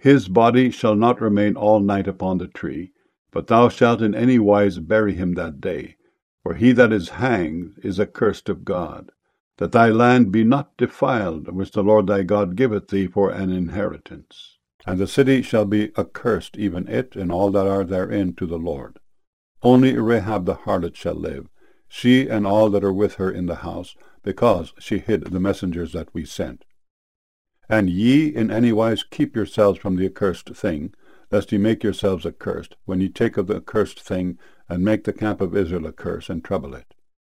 His body shall not remain all night upon the tree, but thou shalt in any wise bury him that day. For he that is hanged is accursed of God, that thy land be not defiled, which the Lord thy God giveth thee for an inheritance. And the city shall be accursed, even it and all that are therein, to the Lord. Only Rahab the harlot shall live, she and all that are with her in the house, because she hid the messengers that we sent. And ye in any wise keep yourselves from the accursed thing, lest ye make yourselves accursed, when ye take of the accursed thing, and make the camp of Israel a curse, and trouble it.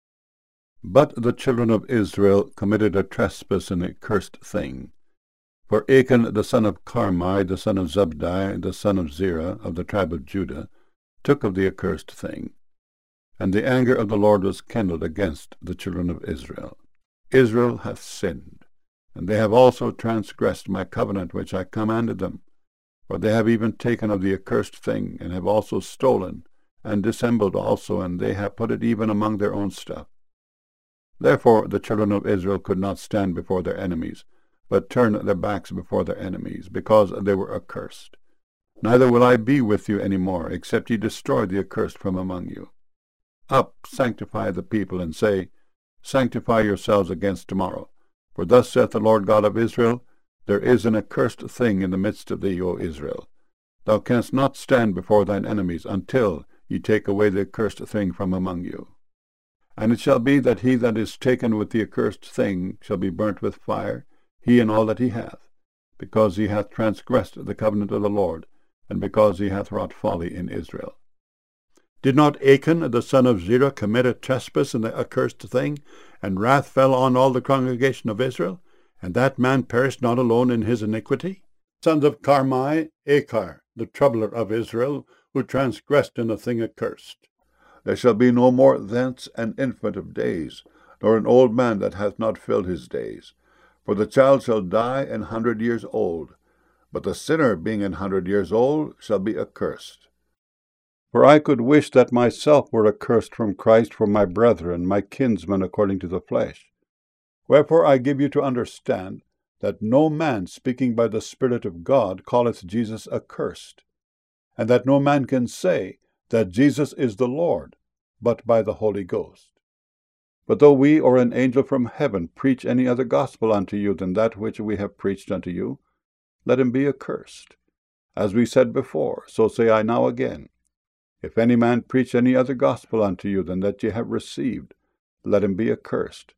But the children of Israel committed a trespass in the accursed thing. For Achan the son of Carmi, the son of Zabdi, the son of Zerah, of the tribe of Judah, took of the accursed thing. And the anger of the Lord was kindled against the children of Israel. Israel hath sinned, and they have also transgressed my covenant which I commanded them. For they have even taken of the accursed thing, and have also stolen, and dissembled also, and they have put it even among their own stuff. Therefore the children of Israel could not stand before their enemies, but turned their backs before their enemies, because they were accursed. Neither will I be with you any more, except ye destroy the accursed from among you. Up, sanctify the people, and say, Sanctify yourselves against tomorrow. For thus saith the Lord God of Israel, There is an accursed thing in the midst of thee, O Israel. Thou canst not stand before thine enemies, until ye take away the accursed thing from among you. And it shall be that he that is taken with the accursed thing shall be burnt with fire, he and all that he hath, because he hath transgressed the covenant of the Lord, and because he hath wrought folly in Israel. Did not Achan the son of Zerah commit a trespass in the accursed thing, and wrath fell on all the congregation of Israel, and that man perished not alone in his iniquity? Sons of Carmi, Achar, the troubler of Israel, who transgressed in a thing accursed. There shall be no more thence an infant of days, nor an old man that hath not filled his days. For the child shall die 100 years old, but the sinner being 100 years old shall be accursed. For I could wish that myself were accursed from Christ for my brethren, my kinsmen according to the flesh. Wherefore I give you to understand that no man speaking by the Spirit of God calleth Jesus accursed, and that no man can say that Jesus is the Lord, but by the Holy Ghost. But though we or an angel from heaven preach any other gospel unto you than that which we have preached unto you, let him be accursed. As we said before, so say I now again, if any man preach any other gospel unto you than that ye have received, let him be accursed.